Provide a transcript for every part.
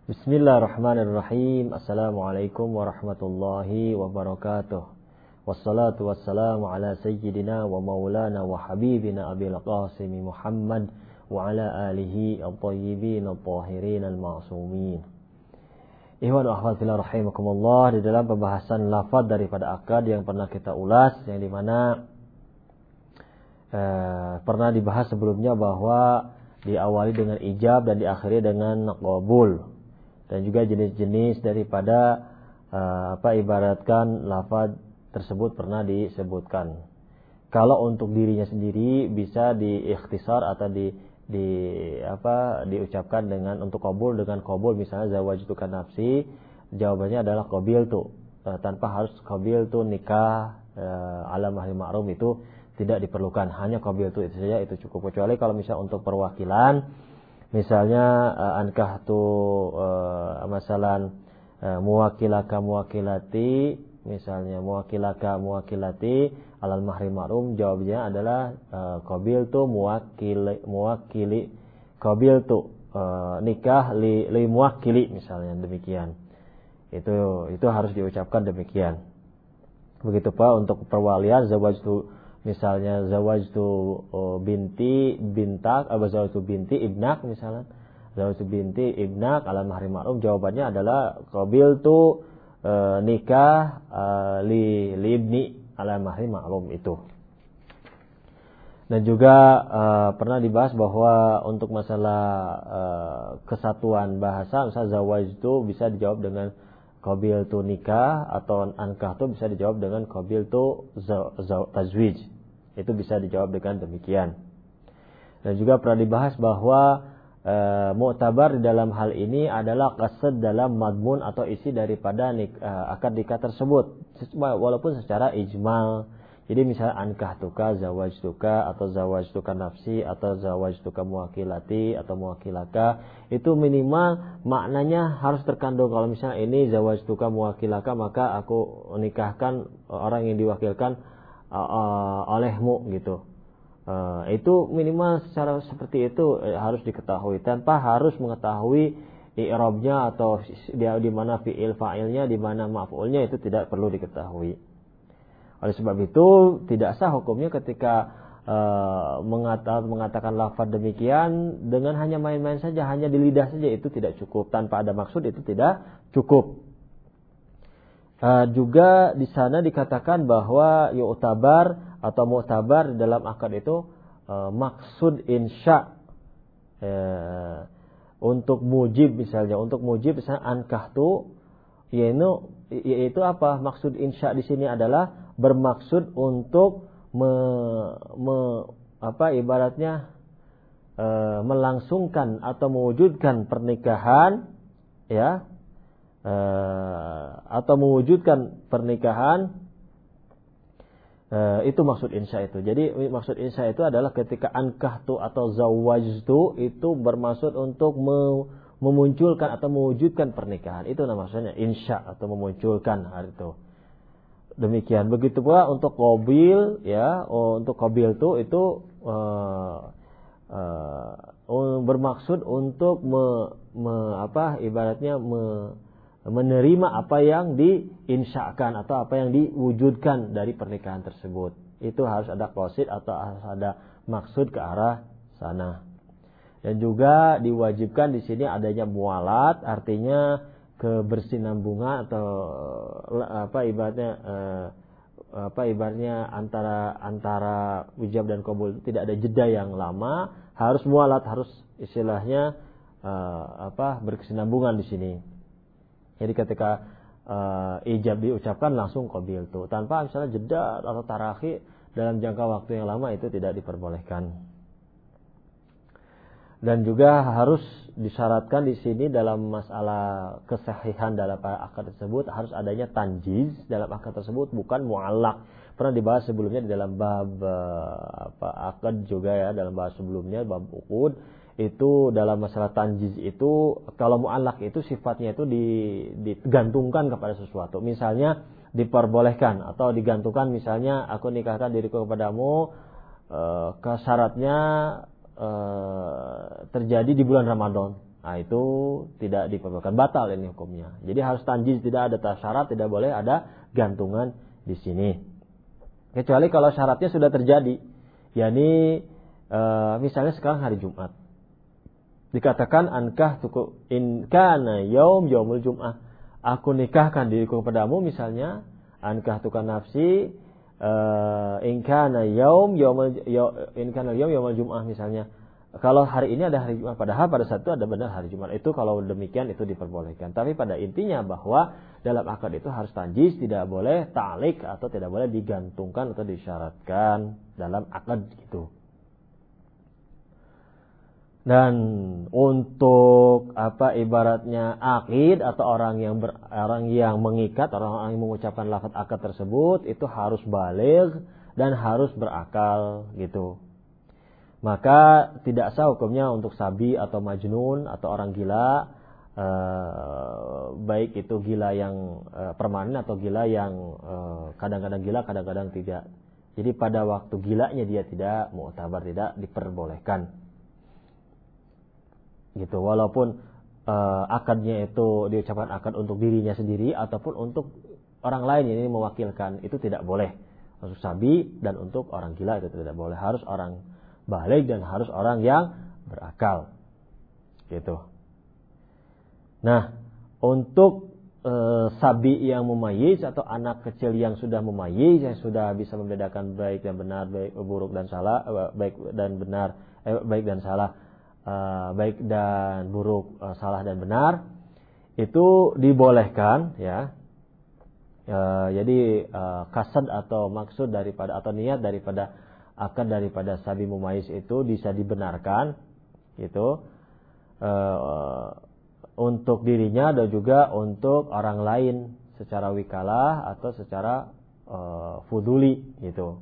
Bismillahirrahmanirrahim. Assalamualaikum warahmatullahi wabarakatuh. Wassalatu wassalamu ala sayyidina wa maulana wa habibina Abil Qasim Muhammad wa ala alihi at-tayyibin at-tahirin al-ma'sumin. Ikhwan wa akhwat fillah rahimakumullah, di dalam pembahasan lafaz daripada akad yang pernah kita ulas, yang dimana pernah dibahas sebelumnya bahwa diawali dengan ijab dan diakhiri dengan qabul. Dan juga jenis-jenis daripada ibaratkan lafaz tersebut pernah disebutkan. Kalau untuk dirinya sendiri bisa diikhtisar atau diucapkan dengan untuk qabul dengan qabul, misalnya zawajtuka nafsi, jawabannya adalah qabiltu, tanpa harus qabiltu nikah ala mahri ma'rum, itu tidak diperlukan, hanya qabiltu itu saja, itu cukup. Kecuali kalau misalnya untuk perwakilan, misalnya ankahtu masalan muwakilaka muwakilati, misalnya muwakilaka muwakilati alal mahri ma'rum, jawabnya adalah qabiltu muwakili qabiltu nikah li muwakili, misalnya demikian. Itu harus diucapkan demikian. Begitu Pak untuk perwalian, zawajtu, misalnya zawajtu binti bintak, zawajtu binti ibnak, misalnya zawajtu binti ibnak ala mahri ma'rum, jawabannya adalah qabiltu nikah li ibni ala mahri ma'rum itu. Dan juga pernah dibahas bahwa untuk masalah kesatuan bahasa, misalnya zawajtu bisa dijawab dengan qabiltu nikah, atau ankahtu bisa dijawab dengan qabiltu tazwij. Itu bisa dijawab dengan demikian. Dan juga pernah dibahas bahwa mu'tabar di dalam hal ini adalah qasad dalam madmun atau isi daripada akad nikah tersebut, walaupun secara ijmal. Jadi misalnya ankahtuka, zawajtuka, atau zawajtuka nafsi, atau zawajtuka muwakilati atau muwakilaka, itu minimal maknanya harus terkandung. Kalau misalnya ini zawajtuka muwakilaka, maka aku nikahkan orang yang diwakilkan olehmu gitu. Itu minimal secara seperti itu harus diketahui, tanpa harus mengetahui i'rabnya atau dia di mana fi'il fa'ilnya, di mana maf'ulnya, itu tidak perlu diketahui. Oleh sebab itu tidak sah hukumnya ketika mengatakan lafaz demikian dengan hanya main-main saja, hanya di lidah saja, itu tidak cukup. Tanpa ada maksud itu tidak cukup. Juga di sana dikatakan bahwa yu'tabar atau mu'tabar dalam akad itu maksud insya. Untuk mujib misalnya, ankahtu, yaitu apa? Maksud insya di sini adalah bermaksud untuk melangsungkan atau mewujudkan pernikahan, ya. Atau mewujudkan pernikahan, itu maksud insya itu. Jadi maksud insya itu adalah ketika ankahtu atau zawajtu itu bermaksud untuk memunculkan atau mewujudkan pernikahan. Itu maksudnya insya atau memunculkan hal itu. Demikian. Begitu pula untuk qabil, ya, untuk qabiltu itu bermaksud untuk menerima apa yang diinsyakan atau apa yang diwujudkan dari pernikahan tersebut. Itu harus ada qasid atau harus ada maksud ke arah sana. Dan juga diwajibkan di sini adanya mualat, artinya kebersinambungan atau ibaratnya antara ijab dan qabul tidak ada jeda yang lama, harus mualat, harus istilahnya berkesinambungan di sini. Jadi ketika ijab diucapkan langsung qabiltu, tanpa misalnya jeda atau tarakhi dalam jangka waktu yang lama, itu tidak diperbolehkan. Dan juga harus disyaratkan di sini dalam masalah kesahihan dalam akad tersebut harus adanya tanjiz dalam akad tersebut, bukan mu'allaq. Pernah dibahas sebelumnya di dalam bab akad juga, ya, dalam bab sebelumnya bab uqud. Itu dalam masalah tanjiz itu, kalau mu'allaq itu sifatnya itu digantungkan kepada sesuatu. Misalnya diperbolehkan atau digantungkan, misalnya aku nikahkan diriku kepadamu, syaratnya terjadi di bulan Ramadan. Nah, itu tidak diperbolehkan, batal ini hukumnya. Jadi harus tanjiz, tidak ada syarat, tidak boleh ada gantungan di sini. Kecuali kalau syaratnya sudah terjadi. yakni misalnya sekarang hari Jumat. Dikatakan ankah tuku in kana yaumul jum'ah. Aku nikahkan diriku kepadamu misalnya ankah tuka nafsi in kana yaumul jum'ah misalnya. Kalau hari ini ada hari Jumat, padahal pada saat itu ada benar hari Jumat. Itu kalau demikian itu diperbolehkan. Tapi pada intinya bahwa dalam akad itu harus tanjis, tidak boleh ta'liq atau tidak boleh digantungkan atau disyaratkan dalam akad itu. Dan untuk ibaratnya akid atau orang yang mengikat, orang yang mengucapkan lafaz akad tersebut itu harus baligh dan harus berakal gitu. Maka tidak sah hukumnya untuk sabi atau majnun atau orang gila, baik itu gila yang permanen atau gila yang kadang-kadang gila, kadang-kadang tidak. Jadi pada waktu gilanya dia tidak mu'tabar, tidak diperbolehkan. Gitu. Walaupun akadnya itu diucapkan akad untuk dirinya sendiri ataupun untuk orang lain yang ini mewakilkan, itu tidak boleh. Untuk sabi dan untuk orang gila itu tidak boleh. Harus orang baligh dan harus orang yang berakal. Gitu. Nah, untuk sabi yang mumayyiz atau anak kecil yang sudah mumayyiz, yang sudah bisa membedakan baik dan benar, baik buruk dan salah, baik dan benar, baik dan salah, baik dan buruk, salah dan benar, itu dibolehkan ya. Jadi kasad atau maksud daripada atau niat daripada akad daripada sabi mumayyiz itu bisa dibenarkan gitu untuk dirinya dan juga untuk orang lain secara wikalah atau secara fuduli gitu.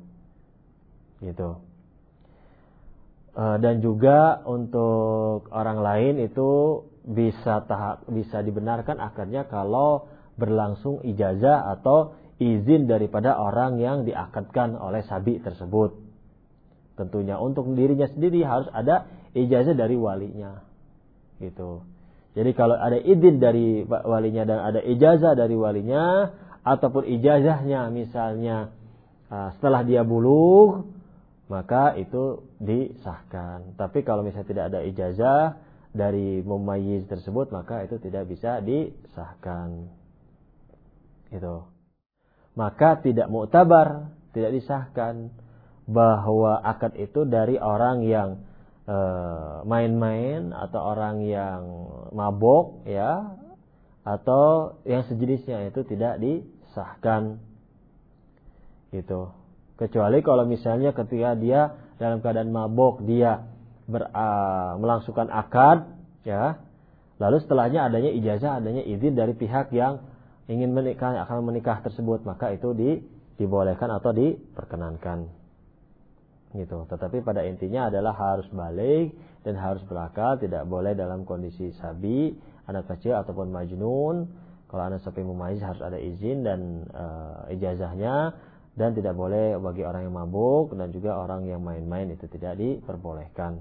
Dan juga untuk orang lain itu bisa dibenarkan akadnya kalau berlangsung ijazah atau izin daripada orang yang diakadkan oleh sabi tersebut. Tentunya untuk dirinya sendiri harus ada ijazah dari walinya. Gitu. Jadi kalau ada izin dari walinya dan ada ijazah dari walinya ataupun ijazahnya misalnya setelah dia bulugh, maka itu disahkan. Tapi kalau misalnya tidak ada ijazah dari mumayyiz tersebut, maka itu tidak bisa disahkan. Gitu. Maka tidak mu'tabar, tidak disahkan bahwa akad itu dari orang yang main-main atau orang yang mabok ya atau yang sejenisnya, itu tidak disahkan gitu. Kecuali kalau misalnya ketika dia dalam keadaan mabok dia melangsungkan akad ya, lalu setelahnya adanya ijazah, adanya izin dari pihak yang ingin akan menikah tersebut, maka itu dibolehkan atau diperkenankan. Gitu. Tetapi pada intinya adalah harus baligh dan harus berakal, tidak boleh dalam kondisi sabi, anak kecil ataupun majnun. Kalau anak sapi mumayyiz harus ada izin dan ijazahnya, dan tidak boleh bagi orang yang mabuk dan juga orang yang main-main, itu tidak diperbolehkan.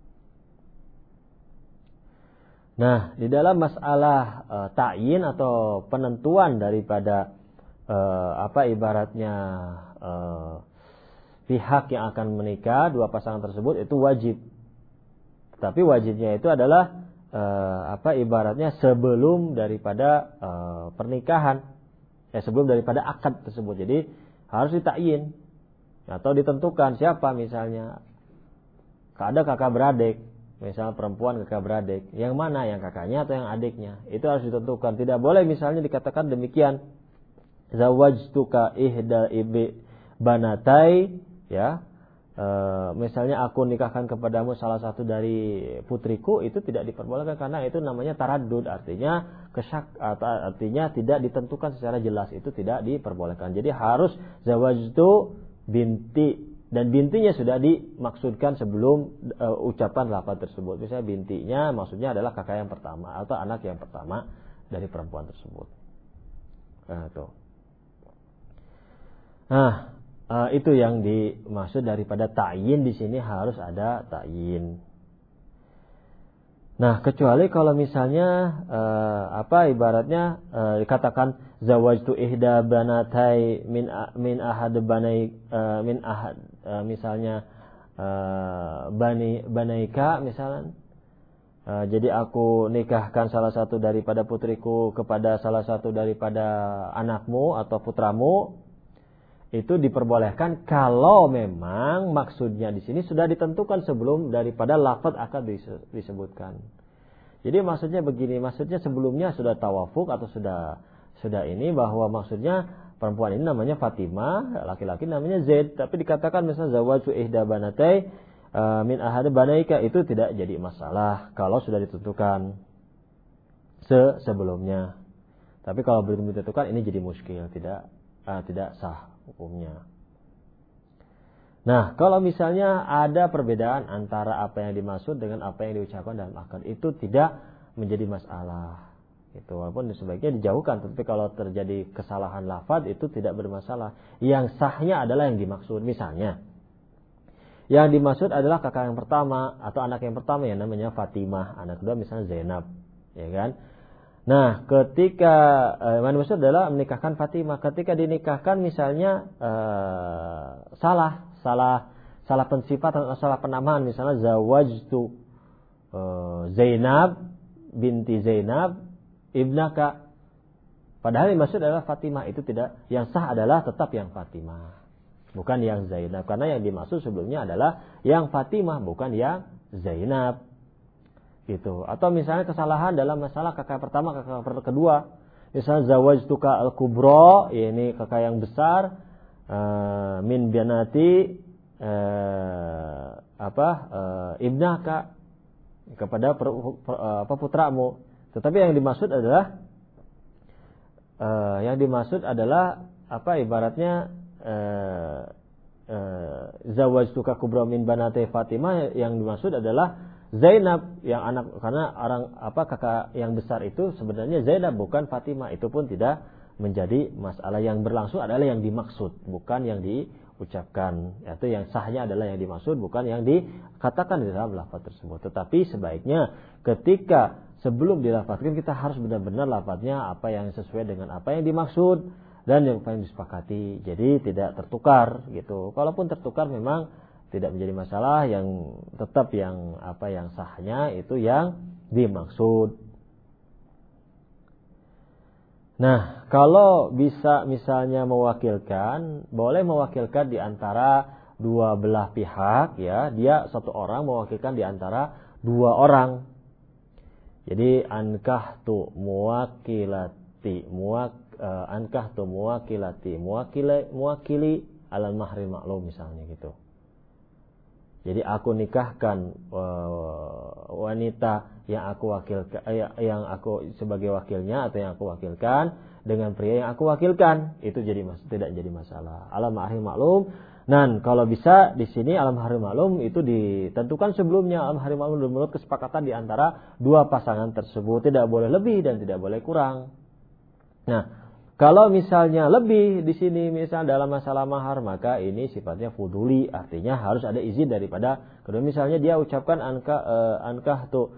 Nah, di dalam masalah ta'yin atau penentuan daripada ibaratnya pihak yang akan menikah, dua pasangan tersebut itu wajib. Tapi wajibnya itu adalah ibaratnya sebelum daripada pernikahan, sebelum daripada akad tersebut. Jadi harus ditakyin atau ditentukan siapa, misalnya ada kakak beradik, misalnya perempuan kakak beradik, yang mana, yang kakaknya atau yang adiknya, itu harus ditentukan. Tidak boleh misalnya dikatakan demikian, zawajtuka ihda ibi banatai ya, misalnya aku nikahkan kepadamu salah satu dari putriku, itu tidak diperbolehkan karena itu namanya taraddud, artinya artinya tidak ditentukan secara jelas, itu tidak diperbolehkan. Jadi harus zawajtu binti, dan bintinya sudah dimaksudkan sebelum ucapan lafaz tersebut. Misalnya bintinya maksudnya adalah kakak yang pertama atau anak yang pertama dari perempuan tersebut. Itu yang dimaksud daripada ta'yin di sini, harus ada ta'yin. Nah, kecuali kalau misalnya ibaratnya dikatakan zawajtu ihda banatai min ahad banai min ahad misalnya banaika misalnya. Jadi aku nikahkan salah satu daripada putriku kepada salah satu daripada anakmu atau putramu, itu diperbolehkan kalau memang maksudnya di sini sudah ditentukan sebelum daripada lafaz akad disebutkan. Jadi maksudnya begini, maksudnya sebelumnya sudah tawafuk atau sudah ini bahwa maksudnya perempuan ini namanya Fatimah, laki-laki namanya Zaid, tapi dikatakan misalnya zawaju ihda banatai min ahad banaika, itu tidak jadi masalah kalau sudah ditentukan sebelumnya. Tapi kalau belum ditentukan ini jadi muskil, tidak sah hukumnya. Nah, kalau misalnya ada perbedaan antara apa yang dimaksud dengan apa yang diucapkan dalam akad, itu tidak menjadi masalah. Itu walaupun sebaiknya dijauhkan, tapi kalau terjadi kesalahan lafaz itu tidak bermasalah. Yang sahnya adalah yang dimaksud. Misalnya, yang dimaksud adalah kakak yang pertama atau anak yang pertama yang namanya Fatimah, anak kedua misalnya Zainab, ya kan? Nah, ketika yang dimaksud adalah menikahkan Fatimah. Ketika dinikahkan misalnya salah pensifatan atau salah penamaan, misalnya zawajtu Zainab binti Zainab ibnaka. Padahal yang dimaksud adalah Fatimah, itu tidak, yang sah adalah tetap yang Fatimah, bukan yang Zainab, karena yang dimaksud sebelumnya adalah yang Fatimah, bukan yang Zainab. Gitu. Atau misalnya kesalahan dalam masalah kakak pertama, kakak kedua. Misalnya zawajtuka al-kubra, ini kakak yang besar, min banati ibnaka, kepada putramu. Tetapi yang dimaksud adalah ibaratnya zawajtuka kubra min banati Fatimah, yang dimaksud adalah Zainab yang anak, karena kakak yang besar itu sebenarnya Zainab bukan Fatimah. Itu pun tidak menjadi masalah. Yang berlangsung adalah yang dimaksud, bukan yang diucapkan. Yaitu yang sahnya adalah yang dimaksud, bukan yang dikatakan di dalam lafaz tersebut. Tetapi sebaiknya ketika sebelum dilafazkan kita harus benar-benar lafaznya apa yang sesuai dengan apa yang dimaksud dan yang paling disepakati. Jadi tidak tertukar gitu. Kalaupun tertukar memang tidak menjadi masalah, yang tetap yang sahnya itu yang dimaksud. Nah, kalau bisa misalnya mewakilkan, boleh mewakilkan di antara dua belah pihak, ya. Dia satu orang mewakilkan di antara dua orang. Jadi ankahtu muwakilati, muwakili alal mahri maklum misalnya gitu. Jadi aku nikahkan wanita yang aku wakilkan, yang aku sebagai wakilnya atau yang aku wakilkan dengan pria yang aku wakilkan, itu tidak jadi masalah. Alam mahri maklum. Dan kalau bisa di sini alam mahri maklum itu ditentukan sebelumnya. Alam mahri maklum menurut kesepakatan di antara dua pasangan tersebut, tidak boleh lebih dan tidak boleh kurang. Nah, kalau misalnya lebih di sini misal dalam masalah mahar, maka ini sifatnya fuduli, artinya harus ada izin daripada kedua. Misalnya dia ucapkan ankah tu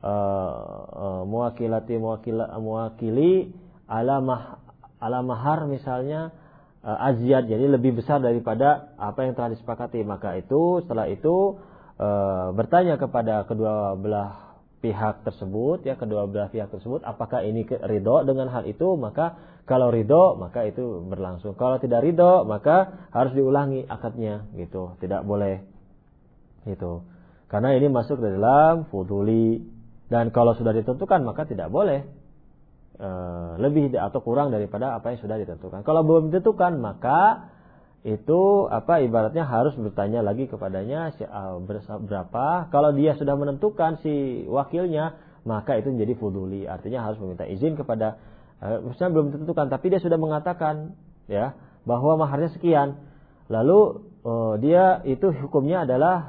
muwakili ala mahar misalnya azyad, jadi lebih besar daripada apa yang telah disepakati, maka itu setelah itu bertanya kepada kedua belah pihak tersebut, apakah ini ridho dengan hal itu. Maka kalau ridho, maka itu berlangsung. Kalau tidak ridho, maka harus diulangi akadnya, gitu. Tidak boleh, gitu. Karena ini masuk ke dalam fuduli. Dan kalau sudah ditentukan, maka tidak boleh lebih atau kurang daripada apa yang sudah ditentukan. Kalau belum ditentukan, maka itu ibaratnya harus bertanya lagi kepadanya berapa. Kalau dia sudah menentukan si wakilnya, maka itu menjadi fuduli, artinya harus meminta izin kepada misalnya belum ditentukan tapi dia sudah mengatakan ya bahwa maharnya sekian, lalu dia itu hukumnya adalah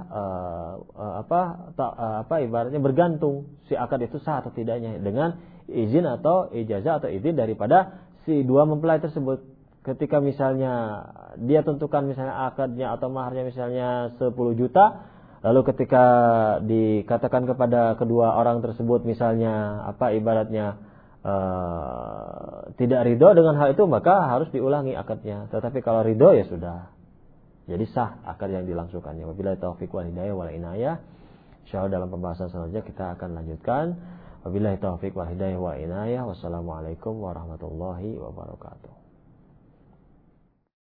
ibaratnya bergantung si akad itu sah atau tidaknya dengan izin atau ijazah atau izin daripada si dua mempelai tersebut. Ketika misalnya dia tentukan misalnya akadnya atau maharnya misalnya 10 juta, Lalu ketika dikatakan kepada kedua orang tersebut misalnya ibaratnya tidak ridho dengan hal itu, maka harus diulangi akadnya. Tetapi kalau ridho ya sudah, jadi sah akad yang dilangsungkannya. Wabillahi taufiq wal hidayah wal inayah. Insyaallah dalam pembahasan selanjutnya kita akan lanjutkan. Wabillahi taufiq wal hidayah wal inayah. Wassalamualaikum warahmatullahi wabarakatuh.